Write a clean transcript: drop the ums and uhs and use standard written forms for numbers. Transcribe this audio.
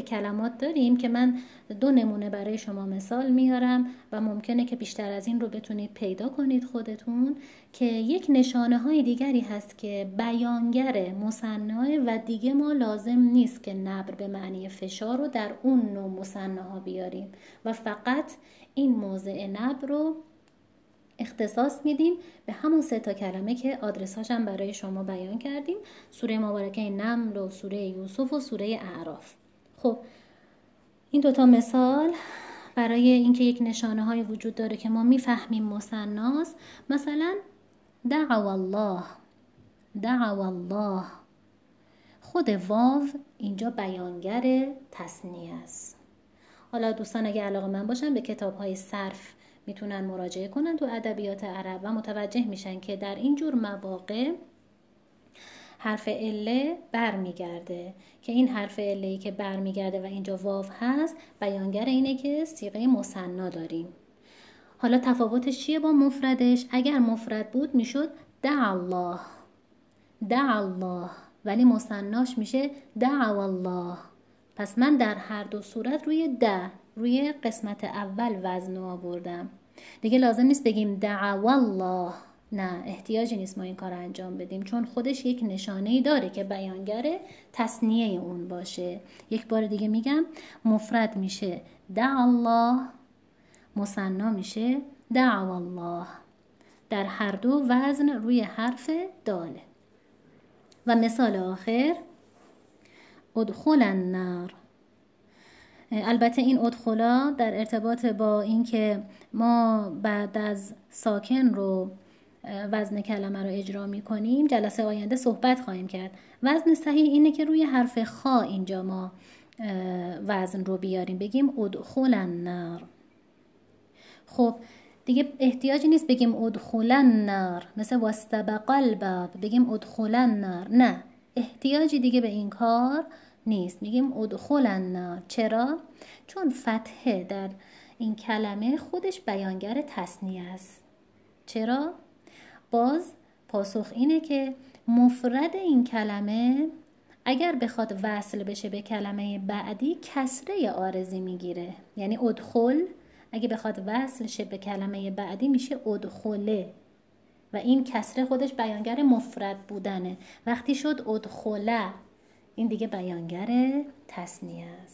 خیلی کلمات داریم که من 2 نمونه برای شما مثال میارم و ممکنه که بیشتر از این رو بتونید پیدا کنید خودتون، که یک نشانه های دیگری هست که بیانگر مثنی و دیگه ما لازم نیست که نبر به معنی فشار رو در اون نوع مثناها بیاریم و فقط این موضع نبر رو اختصاص میدیم به همون 3 کلمه که آدرساش هم برای شما بیان کردیم، سوره مبارکه نمل و سوره یوسف و سوره اعراف. خب این 2 مثال برای اینکه یک نشانه های وجود داره که ما میفهمیم مثناست. مثلا دعوا الله، دعوا الله، خود واو اینجا بیانگر تثنیه است. حالا دوستان اگه علاقه من باشن به کتاب های صرف میتونن مراجعه کنن تو ادبیات عرب و متوجه میشن که در این جور مواقع حرف عله برمیگرده، که این حرف عله‌ای که برمیگرده و اینجا واو هست بیانگر اینه که صیغه مثنا داریم. حالا تفاوتش چیه با مفردش؟ اگر مفرد بود میشد دع الله، دع الله، ولی مثناش میشه دعوا الله. پس من در هر 2 صورت روی قسمت اول وزن آوردم. دیگه لازم نیست بگیم دعوا الله، نه احتیاجی نیست ما این کار انجام بدیم، چون خودش یک نشانه‌ای داره که بیانگر تثنیه اون باشه. یک بار دیگه میگم، مفرد میشه دع الله، مثنا میشه دعوا الله، در هر 2 وزن روی حرف داله. و مثال آخر ادخل النار. البته این ادخلا در ارتباط با این که ما بعد از ساکن رو وزن کلمه رو اجرا می کنیم جلسه آینده صحبت خواهیم کرد. وزن صحیح اینه که روی حرف خا اینجا ما وزن رو بیاریم، بگیم ادخل النار. خب دیگه احتیاجی نیست بگیم ادخل النار مثل واستبق الباب بگیم ادخل النار، نه احتیاجی دیگه به این کار نیست، میگیم ادخل النار. چرا؟ چون فتحه در این کلمه خودش بیانگر تثنیه است. چرا؟ باز پاسخ اینه که مفرد این کلمه اگر بخواد وصل بشه به کلمه بعدی کسره عارضی میگیره، یعنی ادخل اگه بخواد وصل شه به کلمه بعدی میشه ادخله و این کسره خودش بیانگر مفرد بودنه. وقتی شد ادخله این دیگه بیانگر تثنیه است.